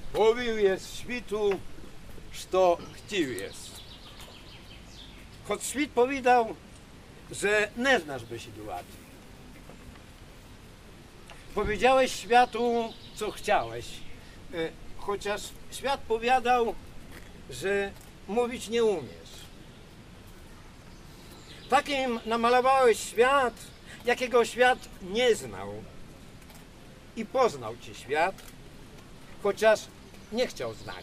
Mówił jest świtu, što chcił jest. Choć świt powiedział, że nie znasz by sytuacji. Powiedziałeś światu, co chciałeś, chociaż świat powiadał, że mówić nie umiesz. Takim namalowałeś świat, jakiego świat nie znał. I poznał cię świat, chociaż nie chciał znać.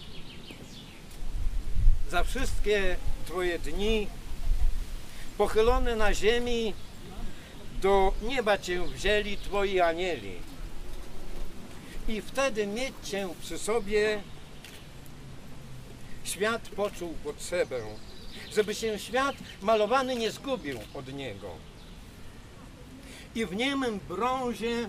Za wszystkie twoje dni pochylone na ziemi do nieba cię wzięli twoi anieli. I wtedy mieć cię przy sobie świat poczuł potrzebę, żeby się świat malowany nie zgubił od niego. I w niemym brązie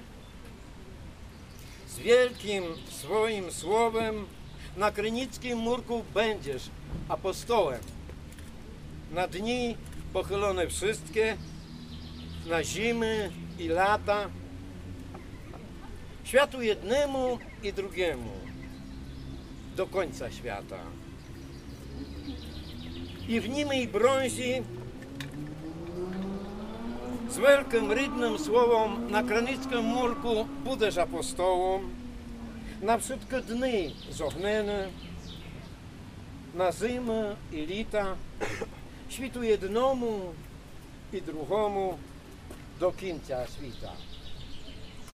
z wielkim swoim słowem na krynickim murku będziesz apostołem. Na dni pochylone wszystkie, na zimy i lata, światu jednemu i drugiemu, do końca świata. I w niemej brązi z wielkim rydnym słowom na krynickim murku budesz apostołom, na wszystkie dni zohnene, na zimy i lita, świtu jednomu i drugiemu do końca świta.